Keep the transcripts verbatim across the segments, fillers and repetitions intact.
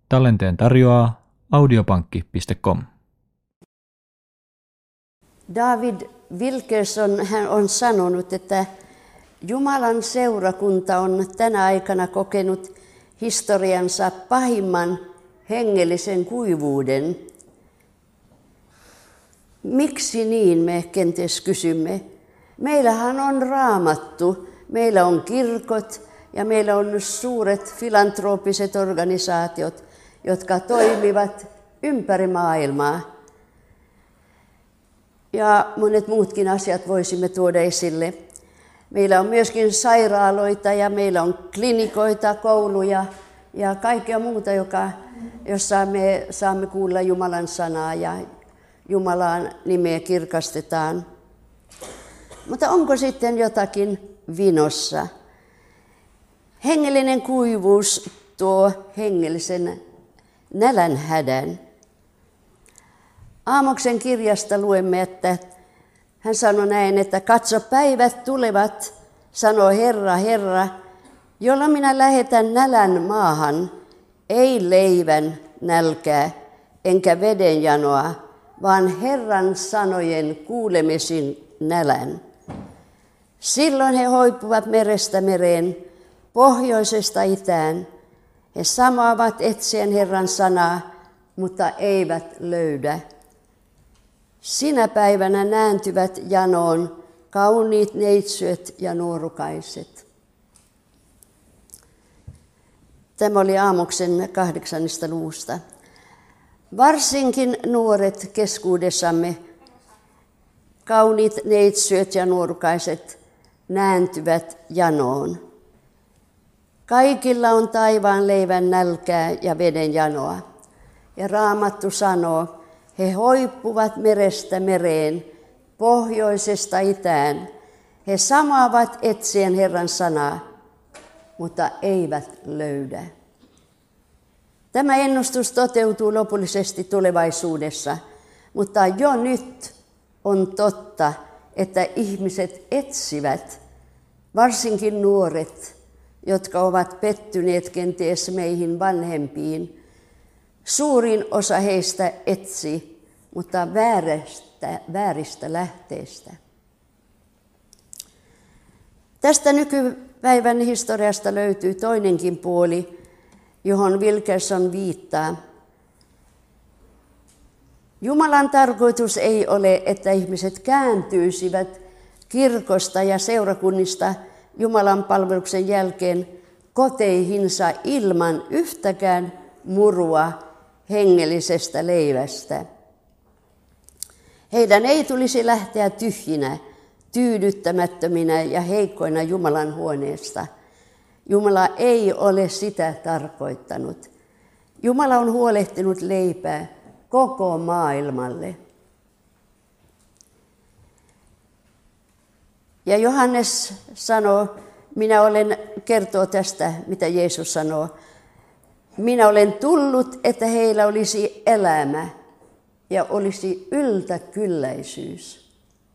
Tallenteen tarjoaa audiopankki piste com. David Wilkerson hän on sanonut, että Jumalan seurakunta on tänä aikana kokenut historiansa pahimman hengellisen kuivuuden. Miksi niin, me kenties kysymme. Meillähän on Raamattu, meillä on kirkot ja meillä on suuret filantrooppiset organisaatiot, jotka toimivat ympäri maailmaa. Ja monet muutkin asiat voisimme tuoda esille. Meillä on myöskin sairaaloita ja meillä on klinikoita, kouluja ja kaikkea muuta, joka, jossa me saamme kuulla Jumalan sanaa ja Jumalan nimeä kirkastetaan. Mutta onko sitten jotakin vinossa? Hengellinen kuivuus tuo hengellisen nälänhädän. Aamoksen kirjasta luemme, että hän sanoi näin, että katso päivät tulevat, sanoo Herra, Herra, jolla minä lähetän nälän maahan, ei leivän nälkää, enkä veden janoa, vaan Herran sanojen kuulemisin nälän. Silloin he hoipuvat merestä mereen, pohjoisesta itään. He samoavat etsien Herran sanaa, mutta eivät löydä. Sinä päivänä nääntyvät janoon kauniit neitsyöt ja nuorukaiset. Tämä oli Aamoksen kahdeksannesta luvusta. Varsinkin nuoret keskuudessamme, kauniit neitsyöt ja nuorukaiset, nääntyvät janoon. Kaikilla on taivaan leivän nälkää ja veden janoa. Ja Raamattu sanoo, he hoippuvat merestä mereen, pohjoisesta itään. He samaavat etsien Herran sanaa, mutta eivät löydä. Tämä ennustus toteutuu lopullisesti tulevaisuudessa, mutta jo nyt on totta, että ihmiset etsivät, varsinkin nuoret, jotka ovat pettyneet kenties meihin vanhempiin. Suurin osa heistä etsi, mutta vääristä, vääristä lähteistä. Tästä nykypäivän historiasta löytyy toinenkin puoli, johon Wilkerson viittaa. Jumalan tarkoitus ei ole, että ihmiset kääntyisivät kirkosta ja seurakunnista Jumalan palveluksen jälkeen koteihinsa ilman yhtäkään murua hengellisestä leivästä. Heidän ei tulisi lähteä tyhjinä, tyydyttämättöminä ja heikkoina Jumalan huoneesta. Jumala ei ole sitä tarkoittanut. Jumala on huolehtinut leipää koko maailmalle. Ja Johannes sanoo, minä olen, kertoo tästä, mitä Jeesus sanoo. Minä olen tullut, että heillä olisi elämä ja olisi yltäkylläisyys.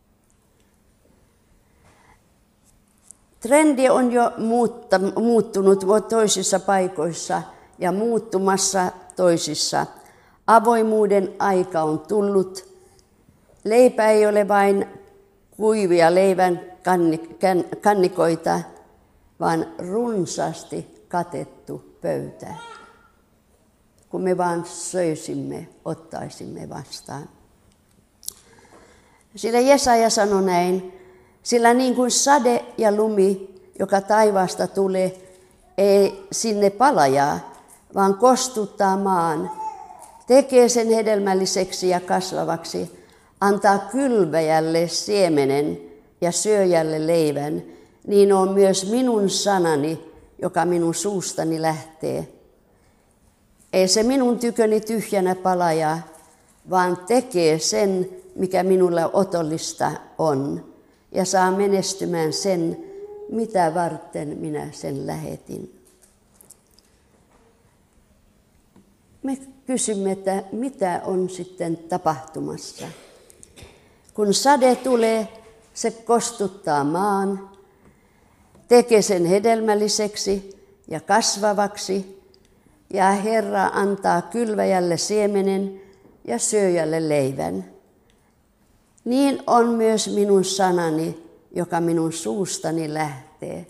Trendi on jo muutta, muuttunut toisissa paikoissa ja muuttumassa toisissa. Avoimuuden aika on tullut. Leipä ei ole vain kuivia leivän kannikoita, vaan runsaasti katettu pöytä. Kun me vaan söisimme, ottaisimme vastaan. Sillä Jesaja sanoi näin, sillä niin kuin sade ja lumi, joka taivaasta tulee, ei sinne palajaa, vaan kostuttaa maan, tekee sen hedelmälliseksi ja kasvavaksi, antaa kylväjälle siemenen ja syöjälle leivän, niin on myös minun sanani, joka minun suustani lähtee. Ei se minun tyköni tyhjänä palaja, vaan tekee sen, mikä minulle otollista on, ja saa menestymään sen, mitä varten minä sen lähetin. Me kysymme, että mitä on sitten tapahtumassa. Kun sade tulee, se kostuttaa maan, tekee sen hedelmälliseksi ja kasvavaksi, ja Herra antaa kylväjälle siemenen ja syöjälle leivän. Niin on myös minun sanani, joka minun suustani lähtee.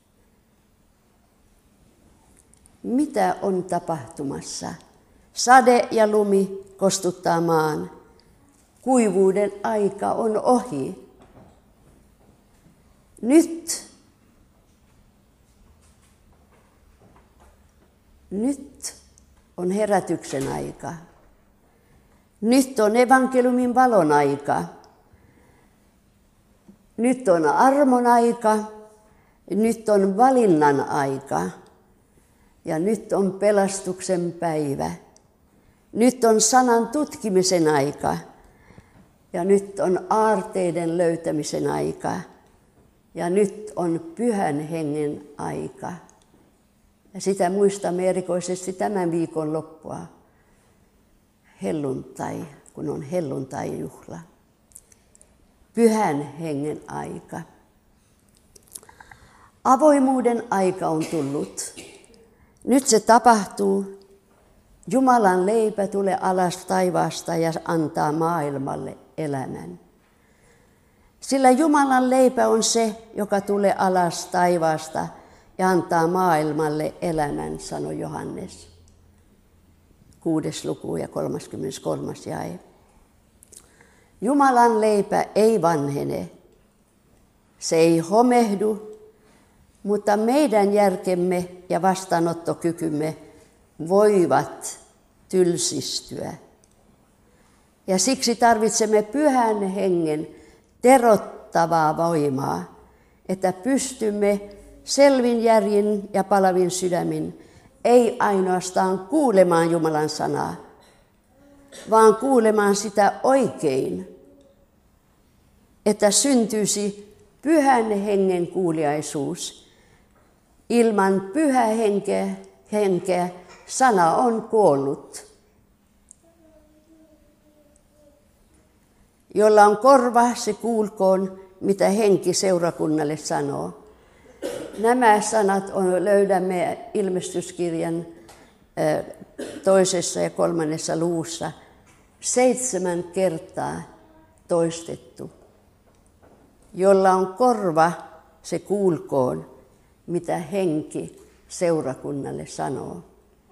Mitä on tapahtumassa? Sade ja lumi kostuttaa maan. Kuivuuden aika on ohi. Nyt, nyt on herätyksen aika. Nyt on evankeliumin valon aika. Nyt on armon aika. Nyt on valinnan aika. Ja nyt on pelastuksen päivä. Nyt on sanan tutkimisen aika. Ja nyt on aarteiden löytämisen aika. Ja nyt on pyhän hengen aika. Ja sitä muistamme erikoisesti tämän viikon loppua. Helluntai, kun on helluntai-juhla. Pyhän hengen aika. Avoimuuden aika on tullut. Nyt se tapahtuu. Jumalan leipä tulee alas taivaasta ja antaa maailmalle elämän. Sillä Jumalan leipä on se, joka tulee alas taivaasta ja antaa maailmalle elämän, sanoi Johannes. Kuudes luku ja kolmaskymmeneskolmas jae. Jumalan leipä ei vanhene. Se ei homehdu, mutta meidän järkemme ja vastaanottokykymme voivat tylsistyä. Ja siksi tarvitsemme pyhän hengen terottavaa voimaa, että pystymme selvin järjin ja palavin sydämin ei ainoastaan kuulemaan Jumalan sanaa, vaan kuulemaan sitä oikein, että syntyisi pyhän hengen kuuliaisuus. Ilman pyhää henkeä, henkeä sana on kuollut. Jolla on korva, se kuulkoon, mitä henki seurakunnalle sanoo. Nämä sanat on, löydämme ilmestyskirjan toisessa ja kolmannessa luvussa seitsemän kertaa toistettu. Jolla on korva, se kuulkoon, mitä henki seurakunnalle sanoo.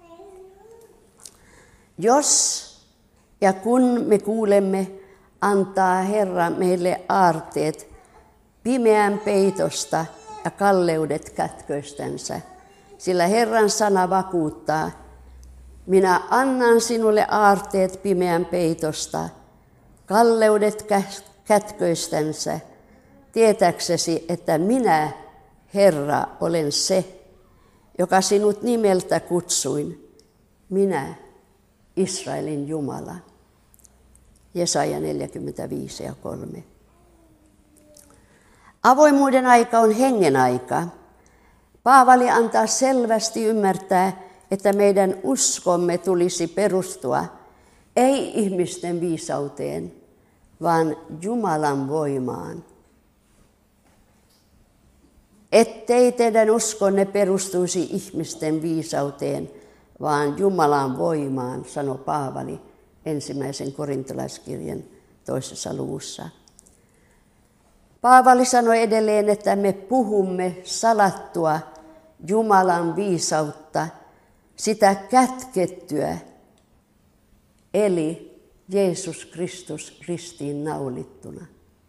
Jos ja kun me kuulemme, antaa Herra meille aarteet pimeän peitosta ja kalleudet kätköistänsä, sillä Herran sana vakuuttaa, minä annan sinulle aarteet pimeän peitosta, kalleudet kätköistänsä, tietäksesi, että minä, Herra, olen se, joka sinut nimeltä kutsuin, minä, Israelin Jumala. Jesaja neljäkymmentäviisi ja kolme. Avoimuuden aika on hengen aika. Paavali antaa selvästi ymmärtää, että meidän uskomme tulisi perustua ei ihmisten viisauteen, vaan Jumalan voimaan. Ettei teidän uskonne perustuisi ihmisten viisauteen, vaan Jumalan voimaan, sanoi Paavali ensimmäisen korintolaiskirjan toisessa luvussa. Paavali sanoi edelleen, että me puhumme salattua Jumalan viisautta, sitä kätkettyä, eli Jeesus Kristus ristiin naulittuna.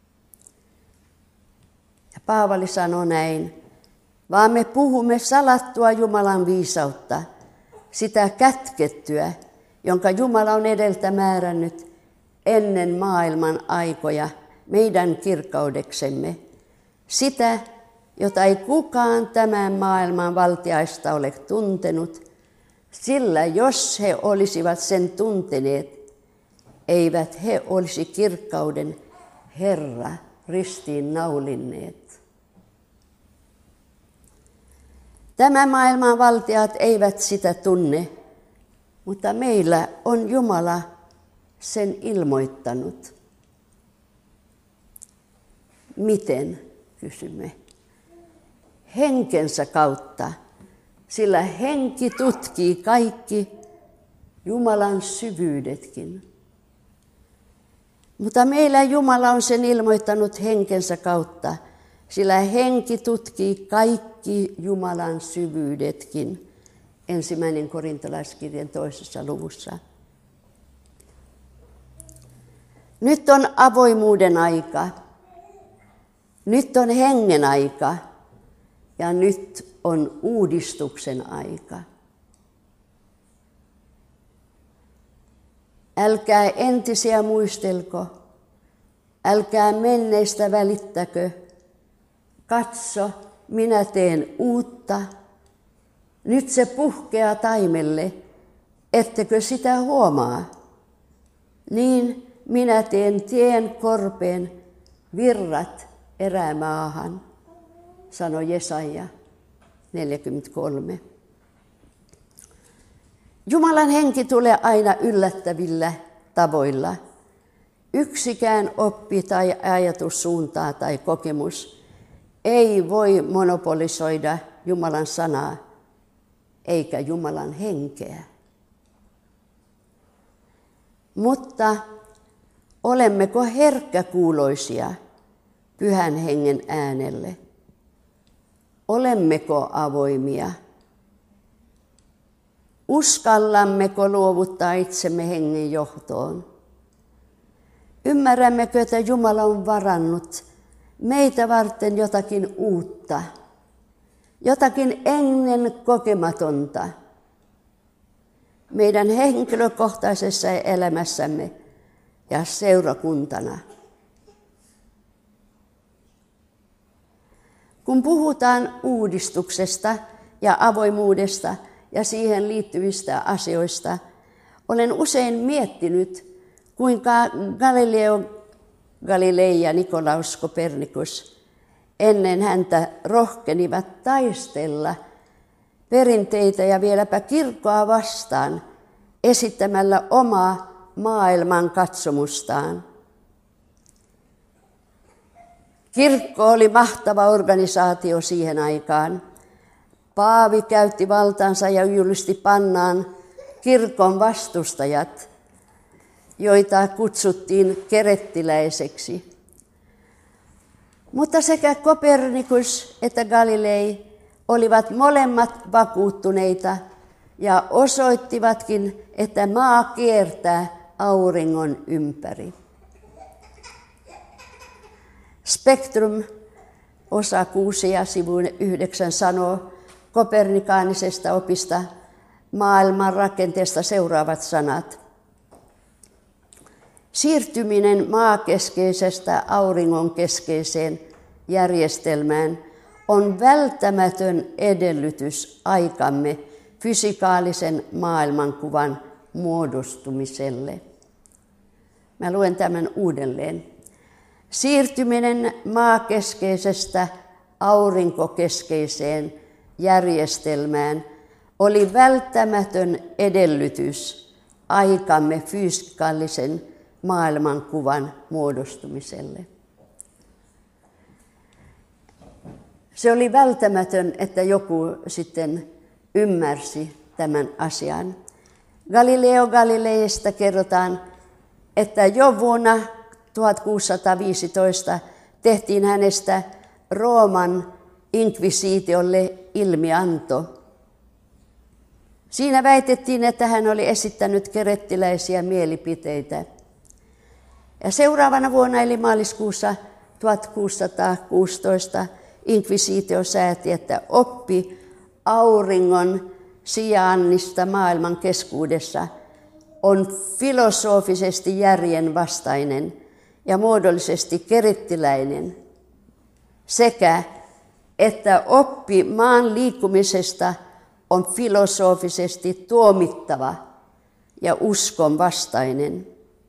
Ja Paavali sanoi näin, vaan me puhumme salattua Jumalan viisautta, sitä kätkettyä, jonka Jumala on edeltä määrännyt ennen maailman aikoja meidän kirkkaudeksemme, sitä, jota ei kukaan tämän maailman valtiaista ole tuntenut, sillä jos he olisivat sen tunteneet, eivät he olisi kirkkauden Herra ristiin naulinneet. Tämän maailman valtiat eivät sitä tunne, mutta meillä on Jumala sen ilmoittanut. Miten, kysymme? Henkensä kautta, sillä henki tutkii kaikki Jumalan syvyydetkin. Mutta meillä Jumala on sen ilmoittanut henkensä kautta, sillä henki tutkii kaikki Jumalan syvyydetkin. Ensimmäinen korintolaiskirjan toisessa luvussa. Nyt on avoimuuden aika. Nyt on hengen aika. Ja nyt on uudistuksen aika. Älkää entisiä muistelko. Älkää menneistä välittäkö. Katso, minä teen uutta. Nyt se puhkeaa taimelle, ettekö sitä huomaa? Niin minä teen tien korpeen, virrat erämaahan, sanoi Jesaja neljäkymmentäkolme. Jumalan henki tulee aina yllättävillä tavoilla. Yksikään oppi tai ajatussuuntaa tai kokemus ei voi monopolisoida Jumalan sanaa eikä Jumalan henkeä. Mutta olemmeko herkkäkuuloisia Pyhän Hengen äänelle? Olemmeko avoimia? Uskallammeko luovuttaa itsemme hengen johtoon? Ymmärrämmekö, että Jumala on varannut meitä varten jotakin uutta, jotakin ennen kokematonta meidän henkilökohtaisessa elämässämme ja seurakuntana? Kun puhutaan uudistuksesta ja avoimuudesta ja siihen liittyvistä asioista, olen usein miettinyt, kuinka Galileo Galilei ja Nikolaus Kopernikus ennen häntä rohkenivat taistella perinteitä ja vieläpä kirkkoa vastaan esittämällä omaa maailman katsomustaan. Kirkko oli mahtava organisaatio siihen aikaan. Paavi käytti valtansa ja julisti pannaan kirkon vastustajat, joita kutsuttiin kerettiläiseksi. Mutta sekä Kopernikus että Galilei olivat molemmat vakuuttuneita ja osoittivatkin, että maa kiertää auringon ympäri. Spektrum, osa kuusi ja sivu yhdeksän sanoo kopernikanisesta opista maailman rakenteesta seuraavat sanat. Siirtyminen maakeskeisestä auringonkeskeiseen järjestelmään on välttämätön edellytys aikamme fysikaalisen maailmankuvan muodostumiselle. Mä luen tämän uudelleen. Siirtyminen maakeskeisestä aurinkokeskeiseen järjestelmään oli välttämätön edellytys aikamme fysikaalisen maailmankuvan muodostumiselle. Se oli välttämätön, että joku sitten ymmärsi tämän asian. Galileo Galileista kerrotaan, että jo vuonna tuhatkuusisataaviisitoista tehtiin hänestä Rooman inkvisiitiolle ilmianto. Siinä väitettiin, että hän oli esittänyt kerettiläisiä mielipiteitä. Ja seuraavana vuonna, eli maaliskuussa tuhatkuusisataakuusitoista, inkvisiitio sääti, että oppi auringon sijainnista maailman keskuudessa on filosofisesti järjenvastainen ja muodollisesti kerettiläinen, sekä että oppi maan liikkumisesta on filosofisesti tuomittava ja uskon vastainen.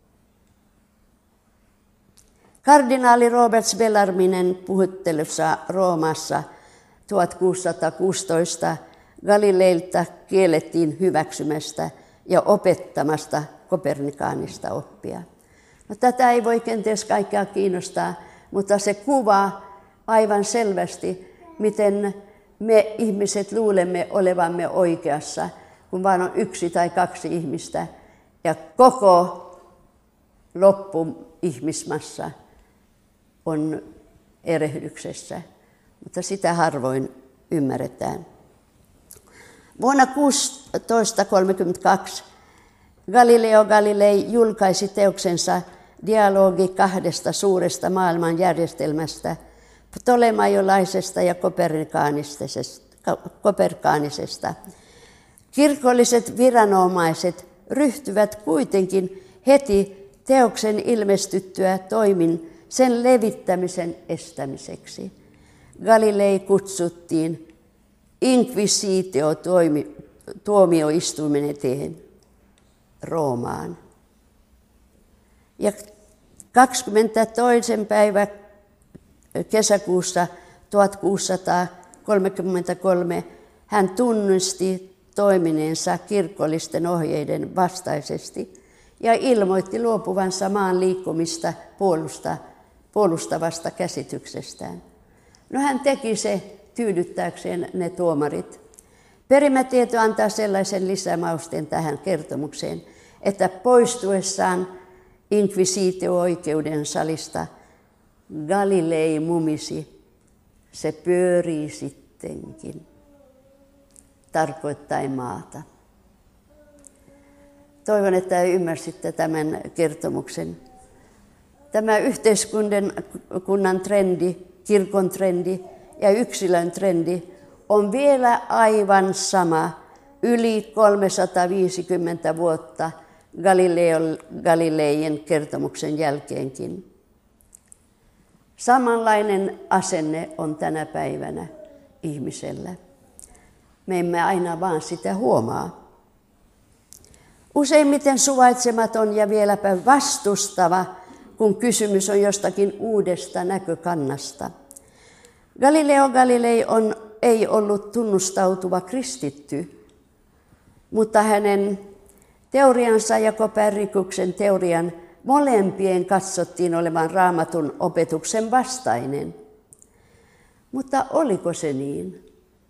Kardinaali Robert Bellarminen puhuttelussa Roomassa tuhatkuusisataakuusitoista Galileilta kiellettiin hyväksymästä ja opettamasta kopernikaanista oppia. No, tätä ei voi kenties kaikkea kiinnostaa, mutta se kuvaa aivan selvästi, miten me ihmiset luulemme olevamme oikeassa, kun vaan on yksi tai kaksi ihmistä ja koko loppu ihmismassa on erehdyksessä, mutta sitä harvoin ymmärretään. Vuonna kuusitoista kolmekymmentäkaksi Galileo Galilei julkaisi teoksensa Dialogi kahdesta suuresta maailmanjärjestelmästä, ptolemaiolaisesta ja kopernikaanisesta. Kirkolliset viranomaiset ryhtyvät kuitenkin heti teoksen ilmestyttyä toimin sen levittämisen estämiseksi. Galilei kutsuttiin inkvisitio-tuomioistuimen eteen Roomaan. Ja kahdeskymmenestoinen päivä kesäkuussa tuhatkuusisataakolmekymmentäkolme hän tunnusti toimineensa kirkollisten ohjeiden vastaisesti ja ilmoitti luopuvansa maan liikkumista puolusta, puolustavasta käsityksestään. No hän teki se tyydyttääkseen ne tuomarit. Perimätieto antaa sellaisen lisämausteen tähän kertomukseen, että poistuessaan inkvisitio-oikeuden salista Galilei mumisi, se pyörii sittenkin, tarkoittain maata. Toivon, että ymmärsitte tämän kertomuksen. Tämä yhteiskunnan trendi, kirkon trendi ja yksilön trendi on vielä aivan sama yli kolmesataaviisikymmentä vuotta Galileo Galilein kertomuksen jälkeenkin. Samanlainen asenne on tänä päivänä ihmisellä. Me emme aina vaan sitä huomaa. Useimmiten suvaitsematon ja vieläpä vastustava, kun kysymys on jostakin uudesta näkökannasta. Galileo Galilei on, ei ollut tunnustautuva kristitty, mutta hänen teoriansa ja Kopernikuksen teorian molempien katsottiin olevan Raamatun opetuksen vastainen. Mutta oliko se niin?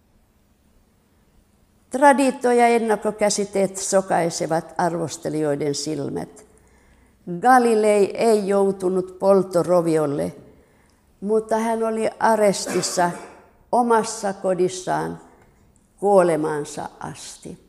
Traditio ja ennakkokäsitteet sokaisevat arvostelijoiden silmät. Galilei ei joutunut polttoroviolle, mutta hän oli arestissa omassa kodissaan kuolemaansa asti.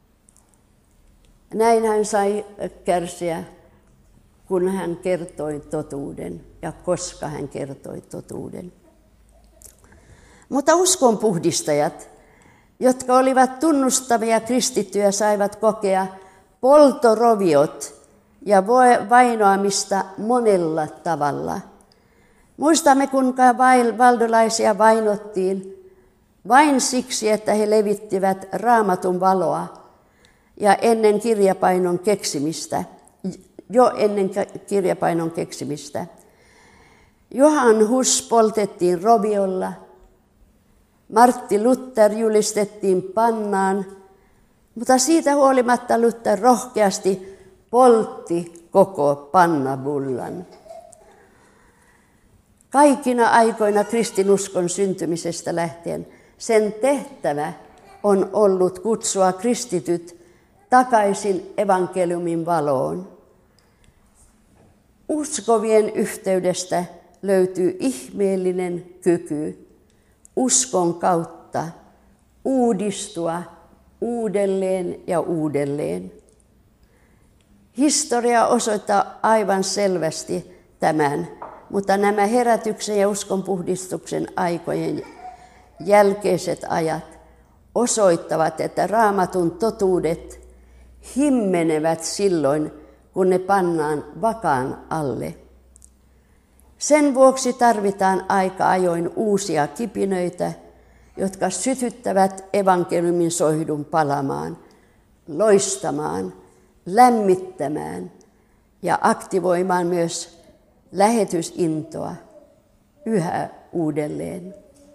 Näin hän sai kärsiä, kun hän kertoi totuuden ja koska hän kertoi totuuden. Mutta uskonpuhdistajat, jotka olivat tunnustavia kristittyjä, saivat kokea polttoroviot ja vainoamista monella tavalla. Muistamme, kuinka valdolaisia vainottiin vain siksi, että he levittivät Raamatun valoa ja ennen kirjapainon keksimistä, jo ennen kirjapainon keksimistä. Johann Hus poltettiin roviolla, Martti Luther julistettiin pannaan, mutta siitä huolimatta Luther rohkeasti poltti koko pannabullan. Kaikina aikoina kristinuskon syntymisestä lähtien sen tehtävä on ollut kutsua kristityt takaisin evankeliumin valoon. Uskovien yhteydestä löytyy ihmeellinen kyky uskon kautta uudistua uudelleen ja uudelleen. Historia osoittaa aivan selvästi tämän, mutta nämä herätyksen ja uskonpuhdistuksen aikojen jälkeiset ajat osoittavat, että Raamatun totuudet himmenevät silloin, kun ne pannaan vakaan alle. Sen vuoksi tarvitaan aika ajoin uusia kipinöitä, jotka sytyttävät evankeliumin soihdun palamaan, loistamaan, lämmittämään ja aktivoimaan myös lähetysintoa yhä uudelleen.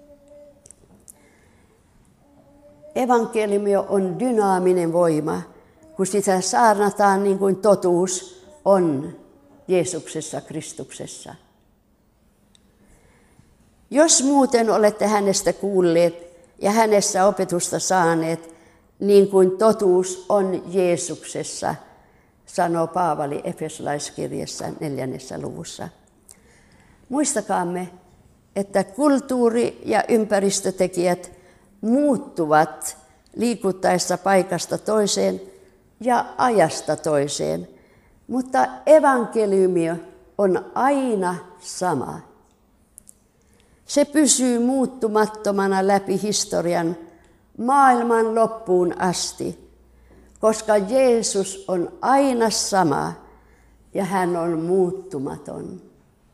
Evankeliumi on dynaaminen voima, kun sitä saarnataan niin kuin totuus on Jeesuksessa Kristuksessa. Jos muuten olette hänestä kuulleet ja hänessä opetusta saaneet, niin kuin totuus on Jeesuksessa, sanoo Paavali Efesolaiskirjassa neljännessä luvussa. Muistakaamme, että kulttuuri- ja ympäristötekijät muuttuvat liikuttaessa paikasta toiseen ja ajasta toiseen, mutta evankeliumi on aina sama. Se pysyy muuttumattomana läpi historian maailman loppuun asti, koska Jeesus on aina sama ja hän on muuttumaton.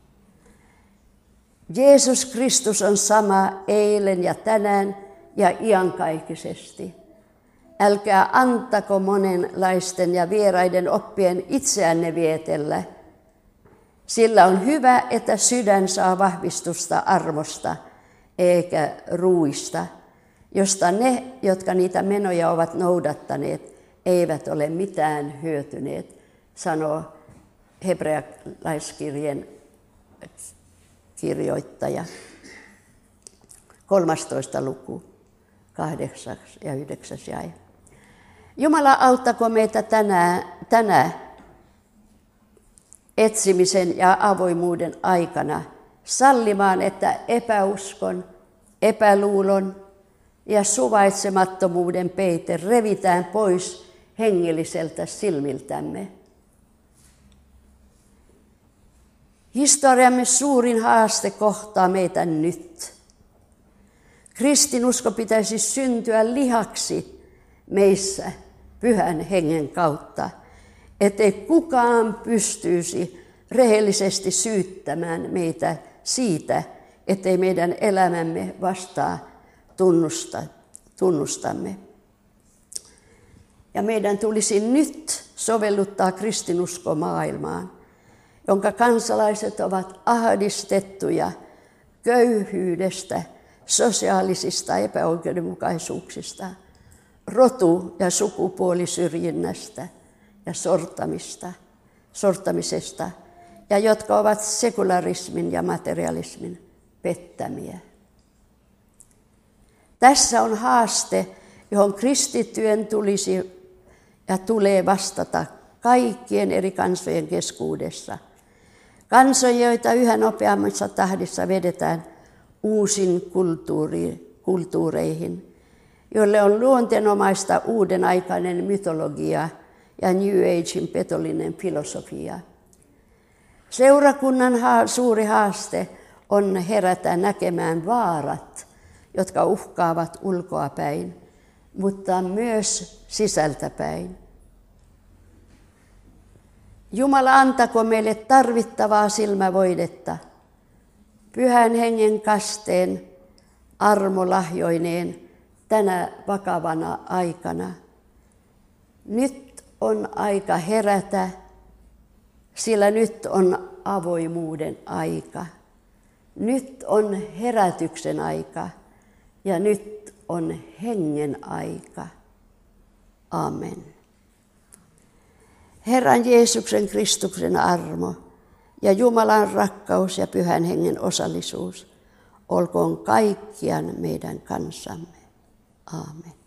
Jeesus Kristus on sama eilen ja tänään ja iankaikkisesti. Älkää antako monenlaisten ja vieraiden oppien itseänne vietellä. Sillä on hyvä, että sydän saa vahvistusta armosta eikä ruuista, josta ne, jotka niitä menoja ovat noudattaneet, eivät ole mitään hyötyneet, sanoo hebrealaiskirjeen kirjoittaja. kolmastoista luku, kahdeksas ja yhdeksäs jae. Jumala auttako meitä tänään, tänään etsimisen ja avoimuuden aikana sallimaan, että epäuskon, epäluulon ja suvaitsemattomuuden peite revitään pois hengelliseltä silmiltämme. Historiamme suurin haaste kohtaa meitä nyt. Kristinusko pitäisi syntyä lihaksi meissä pyhän hengen kautta, ettei kukaan pystyisi rehellisesti syyttämään meitä siitä, ettei meidän elämämme vastaa tunnusta, tunnustamme. Ja meidän tulisi nyt sovelluttaa kristinusko maailmaan, jonka kansalaiset ovat ahdistettuja köyhyydestä, sosiaalisista epäoikeudenmukaisuuksista, rotu- ja sukupuolisyrjinnästä ja sortamista, sortamisesta, ja jotka ovat sekularismin ja materialismin pettämiä. Tässä on haaste, johon kristittyjen tulisi ja tulee vastata kaikkien eri kansojen keskuudessa. Kansoja, joita yhä nopeammassa tahdissa vedetään uusin kulttuuri, kulttuureihin, joille on luonteenomaista uuden aikainen mytologia ja New Agein petollinen filosofia. Seurakunnan suuri haaste on herätä näkemään vaarat, jotka uhkaavat ulkoapäin, mutta myös sisältäpäin. Jumala antako meille tarvittavaa silmävoidetta, pyhän hengen kasteen armolahjoineen tänä vakavana aikana. Nyt on aika herätä, sillä nyt on avoimuuden aika. Nyt on herätyksen aika ja nyt on hengen aika. Amen. Herran Jeesuksen Kristuksen armo ja Jumalan rakkaus ja pyhän hengen osallisuus olkoon kaikkiaan meidän kanssamme. Aamen.